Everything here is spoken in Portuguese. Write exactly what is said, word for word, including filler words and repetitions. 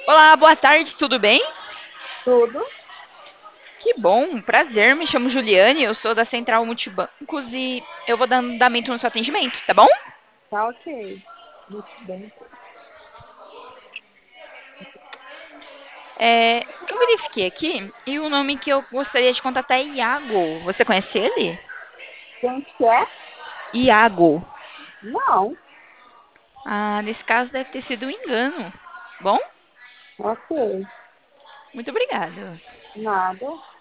Olá, boa tarde, tudo bem? Tudo? Que bom, prazer, me chamo Juliane, eu sou da Central Multibancos e eu vou dar andamento no seu atendimento, tá bom? Tá ok. Muito bem. É, eu verifiquei aqui e o nome que eu gostaria de contatar é Iago. Você conhece ele? Quem que é? Iago. Não. Ah, nesse caso deve ter sido um engano. Bom, Ok. muito obrigada. Nada.